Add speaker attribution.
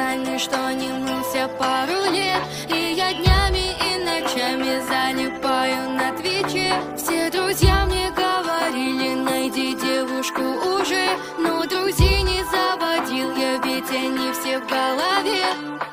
Speaker 1: глазами, что не мылся пару лет. И я днями и ночами залипаю на Твиче. Все друзья мне говорили: найди девушку уже. Но друзей не заводил я, ведь они все в голове.